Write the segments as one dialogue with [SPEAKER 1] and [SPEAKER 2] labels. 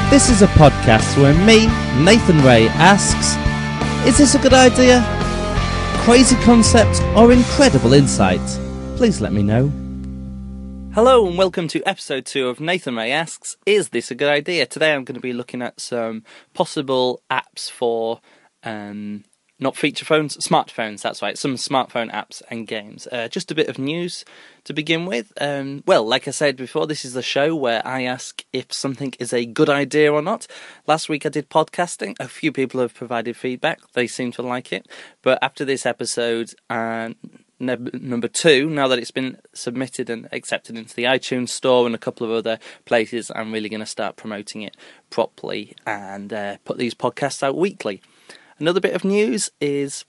[SPEAKER 1] This is a podcast where me, Nathan Ray, asks, is this a good idea? Crazy concept or incredible insight? Please let me know. Hello and welcome to episode 2 of Nathan Ray Asks, is this a good idea? Today I'm going to be looking at some possible apps for, not feature phones, smartphones, that's right, some smartphone apps and games. Just a bit of news to begin with. Well, like I said before, this is the show where I ask if something is a good idea or not. Last week I did podcasting. A few people have provided feedback. They seem to like it. But after this episode, number 2, now that it's been submitted and accepted into the iTunes store and a couple of other places, I'm really going to start promoting it properly and put these podcasts out weekly. Another bit of news is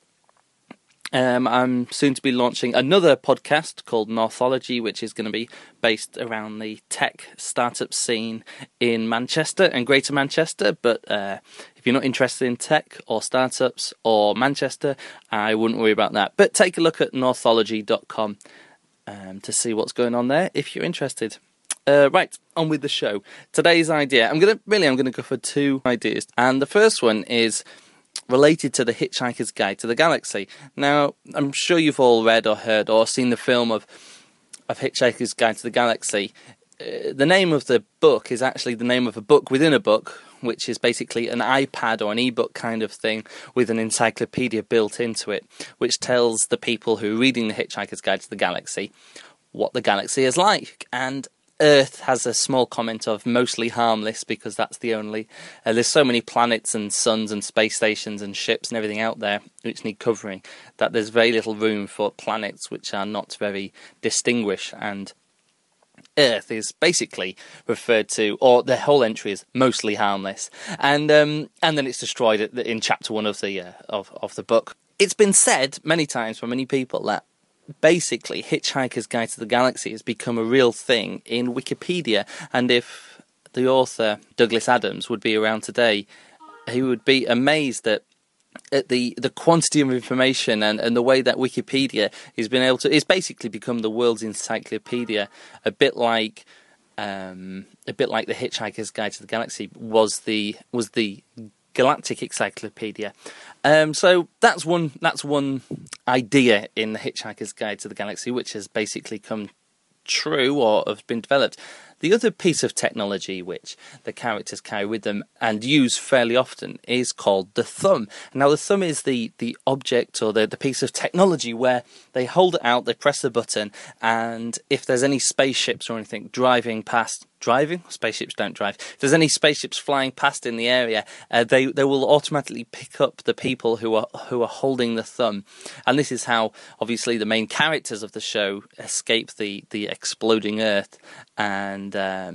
[SPEAKER 1] I'm soon to be launching another podcast called Northology, which is going to be based around the tech startup scene in Manchester and Greater Manchester. But if you're not interested in tech or startups or Manchester, I wouldn't worry about that. But take a look at northology.com to see what's going on there if you're interested. Right, on with the show. Today's idea, I'm going to go for 2 ideas. And the first one is related to the Hitchhiker's Guide to the Galaxy. Now, I'm sure you've all read or heard or seen the film of Hitchhiker's Guide to the Galaxy. The name of the book is actually the name of a book within a book, which is basically an iPad or an ebook kind of thing with an encyclopedia built into it, which tells the people who are reading the Hitchhiker's Guide to the Galaxy what the galaxy is like. And Earth has a small comment of mostly harmless because that's the only... there's so many planets and suns and space stations and ships and everything out there which need covering that there's very little room for planets which are not very distinguished, and Earth is basically referred to, or the whole entry is mostly harmless, and then it's destroyed in chapter 1 of the book. It's been said many times by many people that basically Hitchhiker's Guide to the Galaxy has become a real thing in Wikipedia, and if the author Douglas Adams would be around today, he would be amazed at the quantity of information and the way that Wikipedia has been able to... It's basically become the world's encyclopedia, a bit like the Hitchhiker's Guide to the Galaxy was the Galactic Encyclopedia. So that's one idea in the Hitchhiker's Guide to the Galaxy, which has basically come true or has been developed. The other piece of technology which the characters carry with them and use fairly often is called the thumb. Now, the thumb is the object or the piece of technology where they hold it out, they press the button, and if there's any spaceships or anything driving past... Spaceships don't drive. If there's any spaceships flying past in the area, they will automatically pick up the people who are holding the thumb. And this is how, obviously, the main characters of the show escape the exploding Earth, and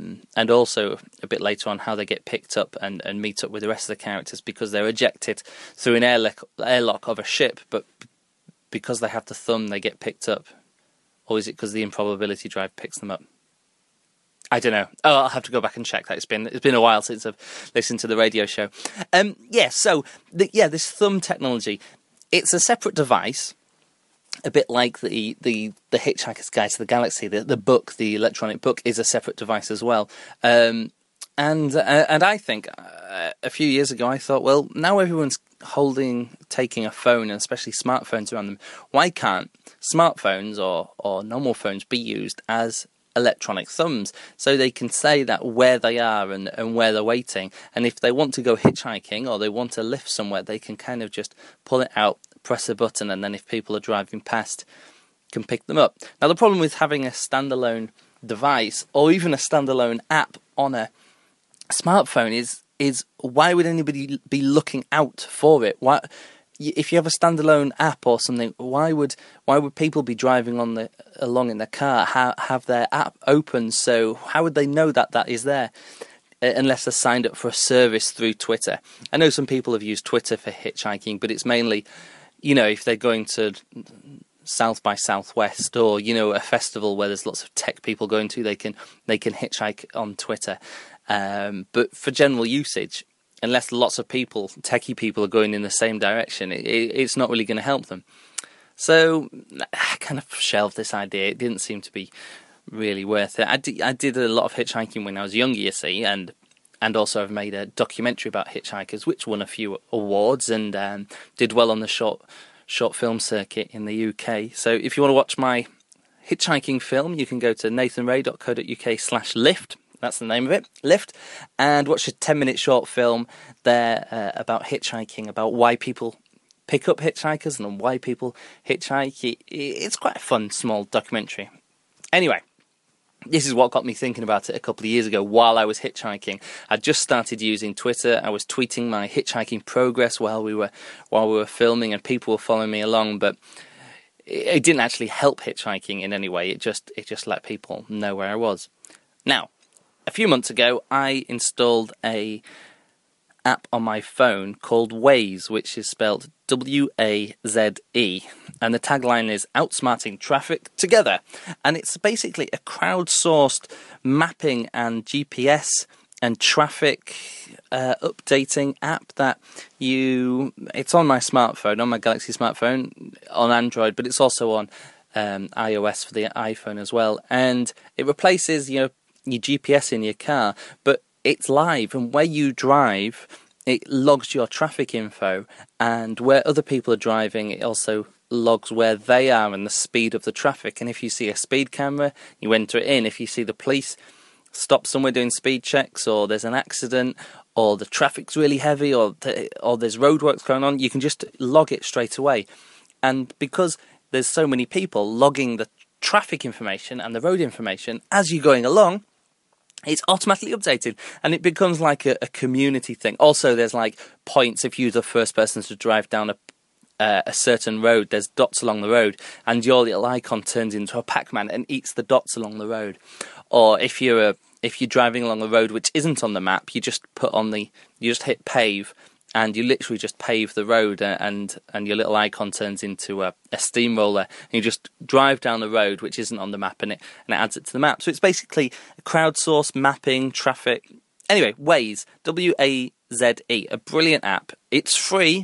[SPEAKER 1] also a bit later on how they get picked up and meet up with the rest of the characters because they're ejected through an airlock of a ship, but because they have the thumb, they get picked up. Or is it because the improbability drive picks them up? I don't know. Oh, I'll have to go back and check that. It's been a while since I've listened to the radio show. This thumb technology, it's a separate device, a bit like the Hitchhiker's Guide to the Galaxy. The book, the electronic book, is a separate device as well. And I think a few years ago I thought, well, now everyone's taking a phone, and especially smartphones around them. Why can't smartphones or normal phones be used as electronic thumbs, so they can say that where they are and where they're waiting, and if they want to go hitchhiking or they want to lift somewhere, they can kind of just pull it out, press a button, and then if people are driving past, can pick them up. Now, the problem with having a standalone device or even a standalone app on a smartphone is why would anybody be looking out for it? Why, if you have a standalone app or something, why would people be driving along in their car have their app open? So how would they know that is there unless they're signed up for a service through Twitter? I know some people have used Twitter for hitchhiking, but it's mainly, if they're going to South by Southwest or a festival where there's lots of tech people going to, they can hitchhike on Twitter. But for general usage, unless lots of techie people, are going in the same direction, it's not really going to help them. So I kind of shelved this idea. It didn't seem to be really worth it. I did a lot of hitchhiking when I was younger, you see, and and also I've made a documentary about hitchhikers, which won a few awards and did well on the short film circuit in the UK. So if you want to watch my hitchhiking film, you can go to nathanray.co.uk/lift. That's the name of it, Lift, and watch a 10-minute short film there about hitchhiking, about why people pick up hitchhikers and why people hitchhike. It's quite a fun, small documentary. Anyway, this is what got me thinking about it a couple of years ago while I was hitchhiking. I just started using Twitter. I was tweeting my hitchhiking progress while we were filming, and people were following me along, but it didn't actually help hitchhiking in any way. It just let people know where I was. Now, a few months ago, I installed a app on my phone called Waze, which is spelled W-A-Z-E, and the tagline is "Outsmarting Traffic Together," and it's basically a crowdsourced mapping and GPS and traffic updating app that it's on my smartphone, on my Galaxy smartphone, on Android, but it's also on iOS for the iPhone as well, and it replaces your GPS in your car, but it's live, and where you drive, it logs your traffic info, and where other people are driving, it also logs where they are and the speed of the traffic. And if you see a speed camera, you enter it in. If you see the police stop somewhere doing speed checks, or there's an accident, or the traffic's really heavy, or there's roadworks going on, you can just log it straight away. And because there's so many people logging the traffic information and the road information as you're going along, it's automatically updated, and it becomes like a community thing. Also, there's like points if you're the first person to drive down a certain road. There's dots along the road, and your little icon turns into a Pac-Man and eats the dots along the road. Or if you're driving along a road which isn't on the map, you just hit pave, and you literally just pave the road, and your little icon turns into a steamroller, and you just drive down the road which isn't on the map, and it adds it to the map. So it's basically a crowdsourced mapping traffic. Anyway, Waze, W-A-Z-E, a brilliant app. It's free,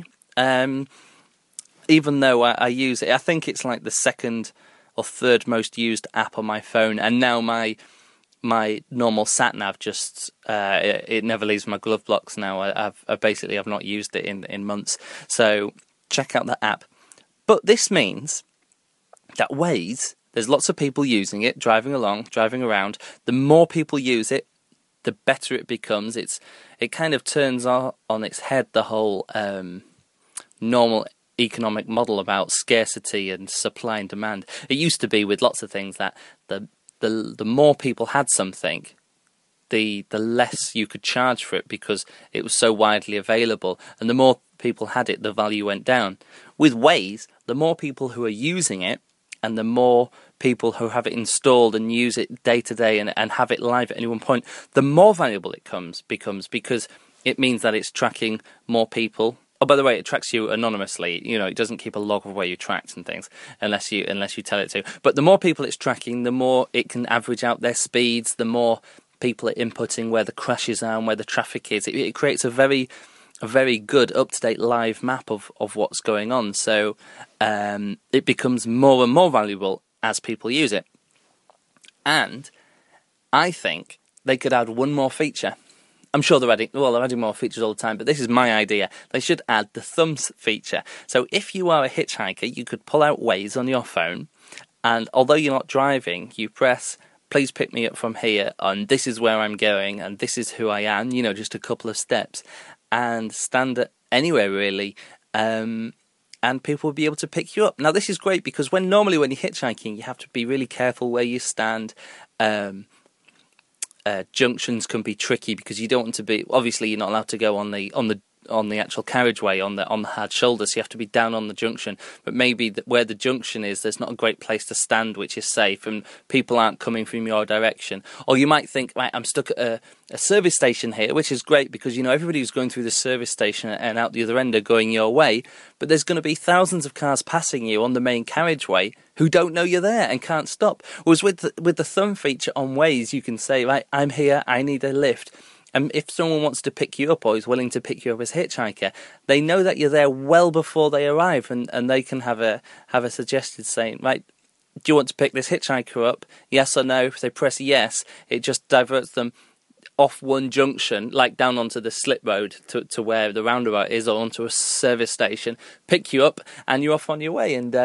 [SPEAKER 1] even though I use it. I think it's like the second or third most used app on my phone, and now my normal sat nav just it never leaves my glove box now. I've not used it in months. So check out that app. But this means that Waze, there's lots of people using it, driving around. The more people use it, the better it becomes. It kind of turns on its head the whole normal economic model about scarcity and supply and demand. It used to be with lots of things that the more people had something, the less you could charge for it because it was so widely available, and the more people had it, the value went down. With Waze, the more people who are using it, and the more people who have it installed and use it day to day and have it live at any one point, the more valuable it becomes because it means that it's tracking more people. Oh, by the way, it tracks you anonymously. You know, it doesn't keep a log of where you tracked and things unless you tell it to. But the more people it's tracking, the more it can average out their speeds, the more people are inputting where the crashes are and where the traffic is. It creates a very good, up-to-date live map of what's going on. So it becomes more and more valuable as people use it. And I think they could add one more feature. I'm sure they're adding more features all the time, but this is my idea. They should add the thumbs feature. So if you are a hitchhiker, you could pull out Waze on your phone, and although you're not driving, you press, "Please pick me up from here, and this is where I'm going, and this is who I am," just a couple of steps, and stand anywhere really, and people will be able to pick you up. Now this is great because normally when you're hitchhiking, you have to be really careful where you stand. Junctions can be tricky because you don't want to be. Obviously, you're not allowed to go on the actual carriageway on the hard shoulder, so you have to be down on the junction. But maybe where the junction is, there's not a great place to stand, which is safe, and people aren't coming from your direction. Or you might think, right, I'm stuck at a service station here, which is great because everybody who's going through the service station and out the other end are going your way. But there's going to be thousands of cars passing you on the main carriageway who don't know you're there and can't stop. Whereas with the thumb feature on Waze, you can say, right, I'm here, I need a lift. And if someone wants to pick you up or is willing to pick you up as a hitchhiker, they know that you're there well before they arrive, and they can have a suggested saying, right, do you want to pick this hitchhiker up? Yes or no? If they press yes, it just diverts them off one junction, like down onto the slip road to where the roundabout is, or onto a service station, pick you up, and you're off on your way. And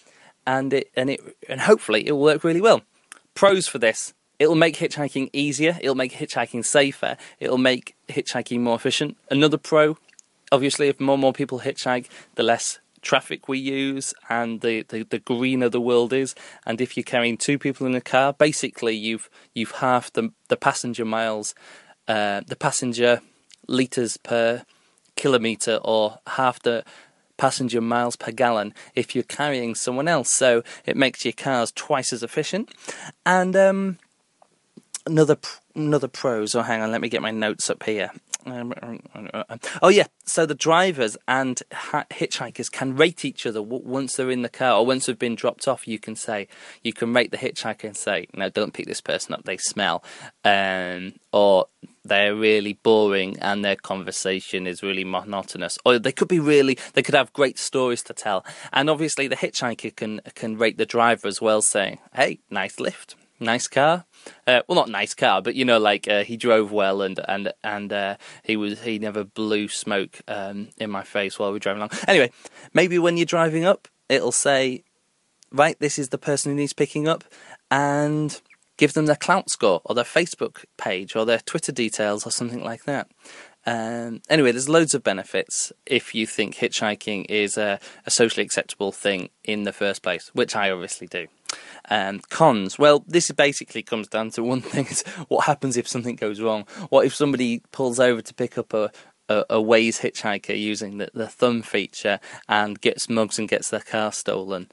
[SPEAKER 1] hopefully it will work really well. Pros for this: it'll make hitchhiking easier. It'll make hitchhiking safer. It'll make hitchhiking more efficient. Another pro, obviously, if more and more people hitchhike, the less traffic we use, and the greener the world is. And if you're carrying two people in a car, basically you've halved the passenger miles, the passenger litres per kilometre, or half the passenger miles per gallon if you're carrying someone else. So it makes your cars twice as efficient. And another pros. Oh, hang on, let me get my notes up here. Oh yeah, so the drivers and hitchhikers can rate each other once they're in the car, or once they've been dropped off. You can rate the hitchhiker and say, no, don't pick this person up, they smell, or they're really boring and their conversation is really monotonous, or they could have great stories to tell. And obviously the hitchhiker can rate the driver as well, saying, hey, nice lift, nice car. Well, not nice car, but he drove well, and he never blew smoke in my face while we were driving along. Anyway, maybe when you're driving up, it'll say, right, this is the person who needs picking up, and give them their Clout score, or their Facebook page, or their Twitter details, or something like that. Anyway, there's loads of benefits if you think hitchhiking is a socially acceptable thing in the first place, which I obviously do. Cons. Well, this basically comes down to one thing: is what happens if something goes wrong? What if somebody pulls over to pick up a Waze hitchhiker using the thumb feature and gets mugs and gets their car stolen,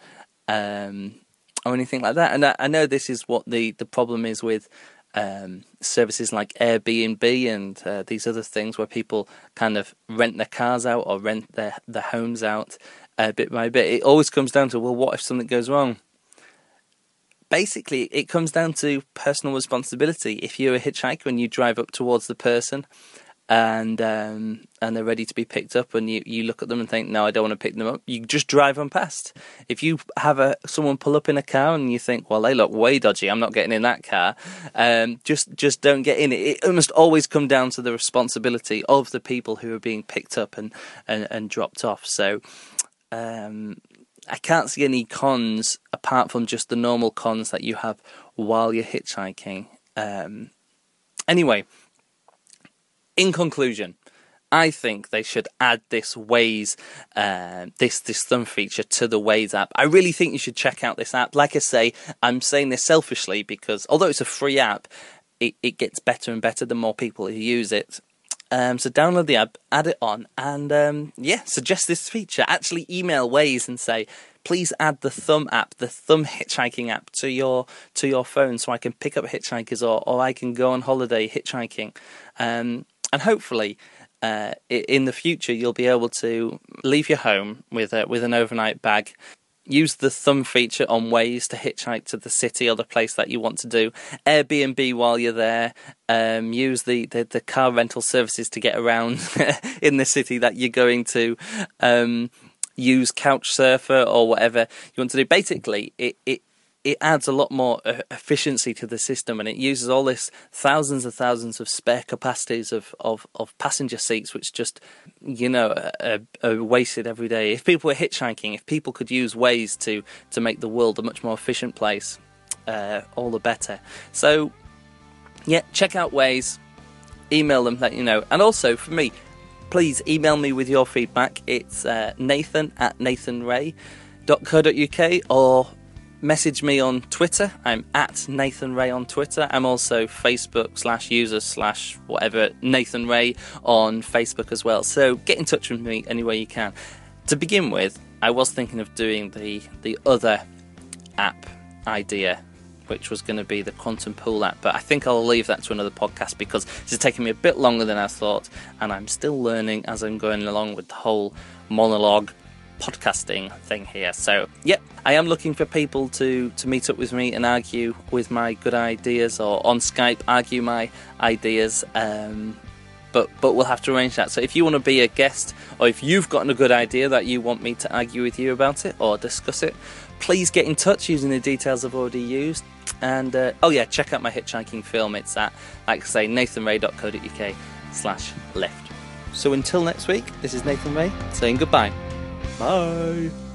[SPEAKER 1] or anything like that? And I know this is what the problem is with services like Airbnb and these other things, where people kind of rent their cars out or rent their homes out bit by bit. It always comes down to, well, what if something goes wrong? Basically, it comes down to personal responsibility. If you're a hitchhiker and you drive up towards the person and they're ready to be picked up, and you look at them and think, no, I don't want to pick them up, you just drive on past. If you have someone pull up in a car and you think, well, they look way dodgy, I'm not getting in that car, just don't get in it. It must always come down to the responsibility of the people who are being picked up and dropped off. So I can't see any cons apart from just the normal cons that you have while you're hitchhiking. Anyway, in conclusion, I think they should add this Waze, this thumb feature to the Waze app. I really think you should check out this app. Like I say, I'm saying this selfishly because although it's a free app, it gets better and better the more people who use it. So download the app, add it on, and suggest this feature. Actually email Waze and say, please add the thumb app, the thumb hitchhiking app to your phone, so I can pick up hitchhikers, or I can go on holiday hitchhiking. And hopefully in the future you'll be able to leave your home with an overnight bag, use the thumb feature on Waze to hitchhike to the city or the place that you want to do, Airbnb while you're there, use the car rental services to get around in the city that you're going to, use Couchsurfer or whatever you want to do. Basically, it adds a lot more efficiency to the system, and it uses all this thousands and thousands of spare capacities of passenger seats, which just, are wasted every day. If people were hitchhiking, if people could use Waze to make the world a much more efficient place, all the better. So, yeah, check out Waze, email them, let you know. And also, for me, please email me with your feedback. It's nathan@nathanray.co.uk, or message me on Twitter. I'm at Nathan Ray on Twitter. I'm also Facebook/users/whatever Nathan Ray on Facebook as well. So get in touch with me any way you can. To begin with, I was thinking of doing the other app idea, which was going to be the Quantum Pool app, but I think I'll leave that to another podcast because it's taken me a bit longer than I thought, and I'm still learning as I'm going along with the whole monologue podcasting thing here. So, yep, I am looking for people to meet up with me and argue with my good ideas, or on Skype argue my ideas, but we'll have to arrange that. So if you want to be a guest, or if you've gotten a good idea that you want me to argue with you about it or discuss it, please get in touch using the details I've already used. And check out my hitchhiking film. It's at, like I say, nathanray.co.uk/lift. So until next week, this is Nathan Ray saying goodbye. Bye.